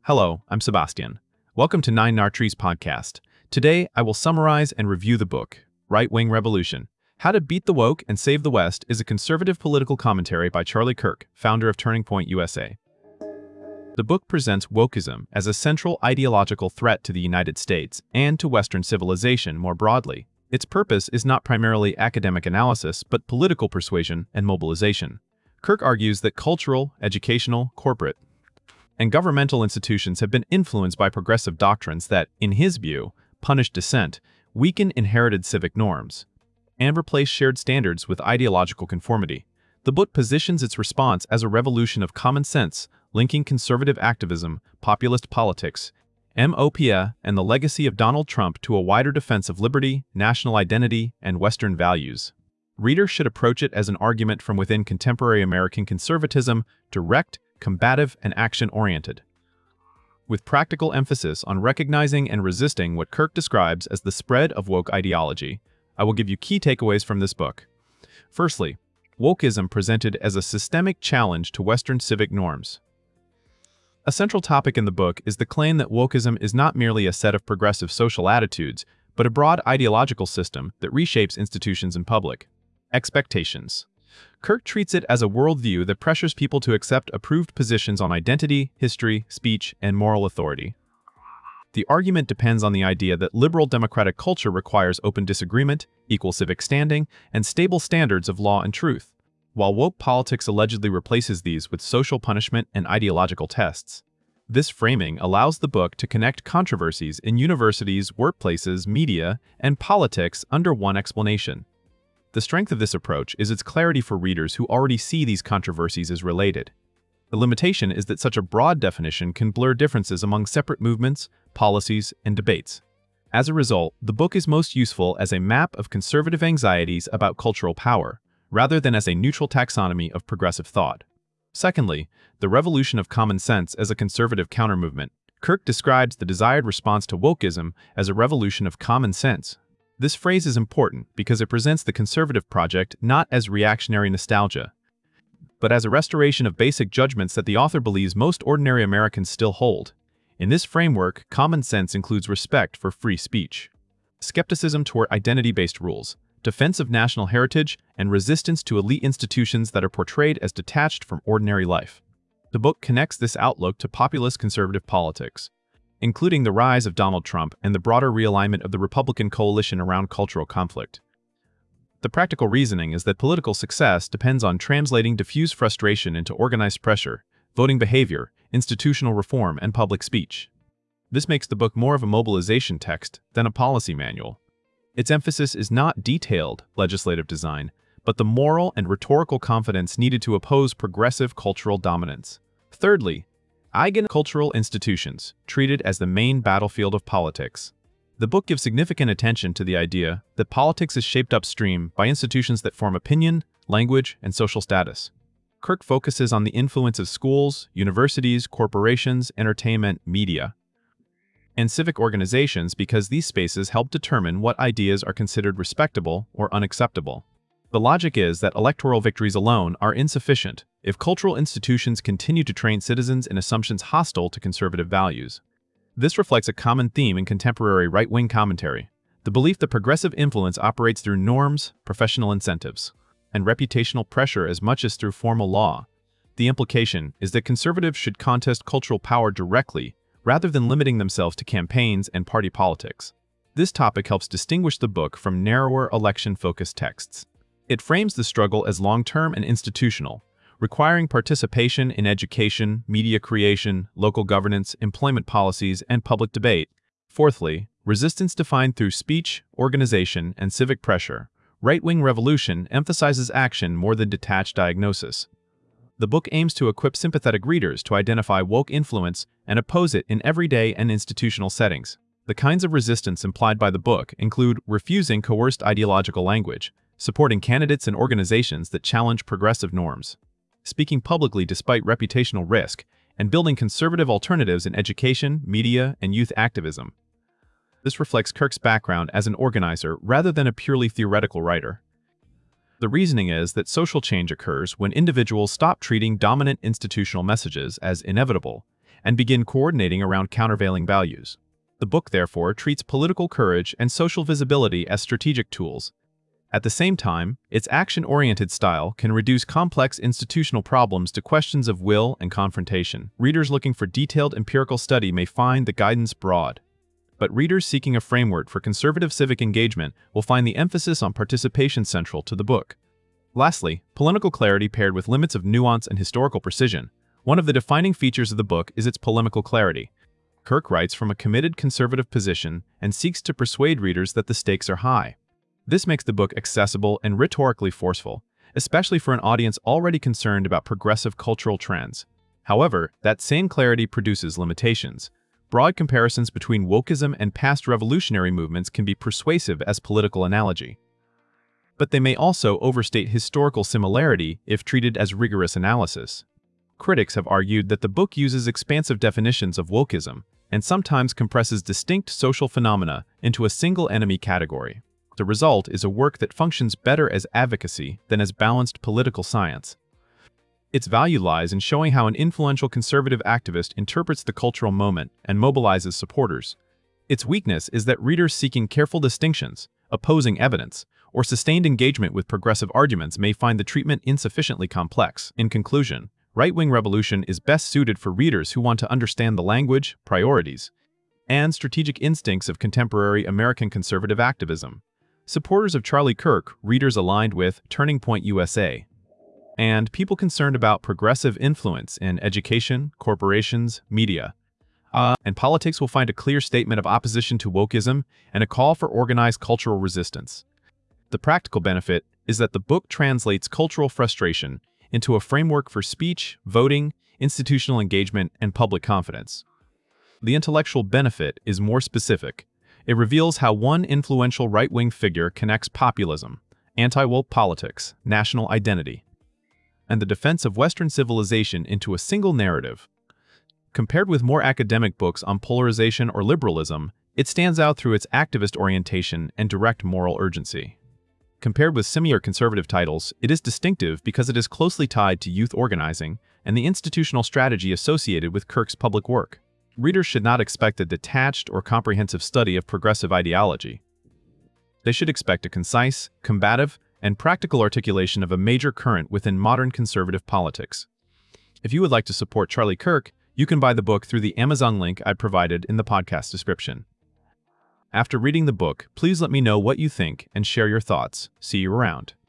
Hello, I'm Sebastian. Welcome to Nine Nartrees podcast. Today, I will summarize and review the book, Right-Wing Revolution: How to Beat the Woke and Save the West is a conservative political commentary by Charlie Kirk, founder of Turning Point USA. The book presents wokeism as a central ideological threat to the United States and to Western civilization more broadly. Its purpose is not primarily academic analysis, but political persuasion and mobilization. Kirk argues that cultural, educational, corporate, and governmental institutions have been influenced by progressive doctrines that, in his view, punish dissent, weaken inherited civic norms, and replace shared standards with ideological conformity. The book positions its response as a revolution of common sense, linking conservative activism, populist politics, MOPA, and the legacy of Donald Trump to a wider defense of liberty, national identity, and Western values. Readers should approach it as an argument from within contemporary American conservatism, direct, combative, and action-oriented, with practical emphasis on recognizing and resisting what Kirk describes as the spread of woke ideology. I will give you key takeaways from this book. Firstly, wokeism presented as a systemic challenge to Western civic norms. A central topic in the book is the claim that wokeism is not merely a set of progressive social attitudes, but a broad ideological system that reshapes institutions and public expectations. Kirk treats it as a worldview that pressures people to accept approved positions on identity, history, speech, and moral authority. The argument depends on the idea that liberal democratic culture requires open disagreement, equal civic standing, and stable standards of law and truth, while woke politics allegedly replaces these with social punishment and ideological tests. This framing allows the book to connect controversies in universities, workplaces, media, and politics under one explanation. The strength of this approach is its clarity for readers who already see these controversies as related. The limitation is that such a broad definition can blur differences among separate movements, policies, and debates. As a result, the book is most useful as a map of conservative anxieties about cultural power, rather than as a neutral taxonomy of progressive thought. Secondly, the revolution of common sense as a conservative countermovement. Kirk describes the desired response to wokeism as a revolution of common sense. This phrase is important because it presents the conservative project not as reactionary nostalgia, but as a restoration of basic judgments that the author believes most ordinary Americans still hold. In this framework, common sense includes respect for free speech, skepticism toward identity-based rules, defense of national heritage, and resistance to elite institutions that are portrayed as detached from ordinary life. The book connects this outlook to populist conservative politics, including the rise of Donald Trump and the broader realignment of the Republican coalition around cultural conflict. The practical reasoning is that political success depends on translating diffuse frustration into organized pressure, voting behavior, institutional reform, and public speech. This makes the book more of a mobilization text than a policy manual. Its emphasis is not detailed legislative design, but the moral and rhetorical confidence needed to oppose progressive cultural dominance. Thirdly, cultural institutions, treated as the main battlefield of politics. The book gives significant attention to the idea that politics is shaped upstream by institutions that form opinion, language, and social status. Kirk focuses on the influence of schools, universities, corporations, entertainment, media, and civic organizations because these spaces help determine what ideas are considered respectable or unacceptable. The logic is that electoral victories alone are insufficient if cultural institutions continue to train citizens in assumptions hostile to conservative values. This reflects a common theme in contemporary right-wing commentary: the belief that progressive influence operates through norms, professional incentives, and reputational pressure as much as through formal law. The implication is that conservatives should contest cultural power directly, rather than limiting themselves to campaigns and party politics. This topic helps distinguish the book from narrower election-focused texts. It frames the struggle as long-term and institutional, requiring participation in education, media creation, local governance, employment policies, and public debate. Fourthly, resistance defined through speech, organization, and civic pressure. Right-Wing Revolution emphasizes action more than detached diagnosis. The book aims to equip sympathetic readers to identify woke influence and oppose it in everyday and institutional settings. The kinds of resistance implied by the book include refusing coerced ideological language, supporting candidates and organizations that challenge progressive norms, speaking publicly despite reputational risk, and building conservative alternatives in education, media, and youth activism. This reflects Kirk's background as an organizer rather than a purely theoretical writer. The reasoning is that social change occurs when individuals stop treating dominant institutional messages as inevitable and begin coordinating around countervailing values. The book, therefore, treats political courage and social visibility as strategic tools. At the same time, its action-oriented style can reduce complex institutional problems to questions of will and confrontation. Readers looking for detailed empirical study may find the guidance broad, but readers seeking a framework for conservative civic engagement will find the emphasis on participation central to the book. Lastly, polemical clarity paired with limits of nuance and historical precision. One of the defining features of the book is its polemical clarity. Kirk writes from a committed conservative position and seeks to persuade readers that the stakes are high. This makes the book accessible and rhetorically forceful, especially for an audience already concerned about progressive cultural trends. However, that same clarity produces limitations. Broad comparisons between wokeism and past revolutionary movements can be persuasive as political analogy, but they may also overstate historical similarity if treated as rigorous analysis. Critics have argued that the book uses expansive definitions of wokeism and sometimes compresses distinct social phenomena into a single enemy category. The result is a work that functions better as advocacy than as balanced political science. Its value lies in showing how an influential conservative activist interprets the cultural moment and mobilizes supporters. Its weakness is that readers seeking careful distinctions, opposing evidence, or sustained engagement with progressive arguments may find the treatment insufficiently complex. In conclusion, Right Wing Revolution is best suited for readers who want to understand the language, priorities, and strategic instincts of contemporary American conservative activism. Supporters of Charlie Kirk, readers aligned with Turning Point USA, and people concerned about progressive influence in education, corporations, media, and politics will find a clear statement of opposition to wokeism and a call for organized cultural resistance. The practical benefit is that the book translates cultural frustration into a framework for speech, voting, institutional engagement, and public confidence. The intellectual benefit is more specific. It reveals how one influential right-wing figure connects populism, anti-woke politics, national identity, and the defense of Western civilization into a single narrative. Compared with more academic books on polarization or liberalism, it stands out through its activist orientation and direct moral urgency. Compared with similar conservative titles, it is distinctive because it is closely tied to youth organizing and the institutional strategy associated with Kirk's public work. Readers should not expect a detached or comprehensive study of progressive ideology. They should expect a concise, combative, and practical articulation of a major current within modern conservative politics. If you would like to support Charlie Kirk, you can buy the book through the Amazon link I provided in the podcast description. After reading the book, please let me know what you think and share your thoughts. See you around.